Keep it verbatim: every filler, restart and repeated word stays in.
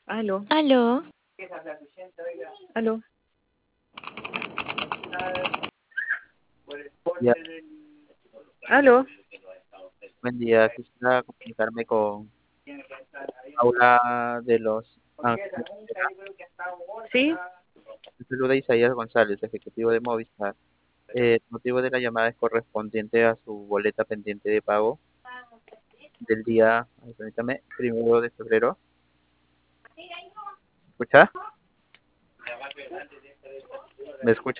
Aló, Aló, aló. Ya, Aló. buen día. Quisiera comunicarme con Paula de Los Ángeles. ¿Sí? Un saludo a Isaías González, ejecutivo de Movistar. Eh, el motivo de la llamada es correspondiente a su boleta pendiente de pago del día, ay, permítame, primero de febrero. ¿Me escucha? ¿Me escucha?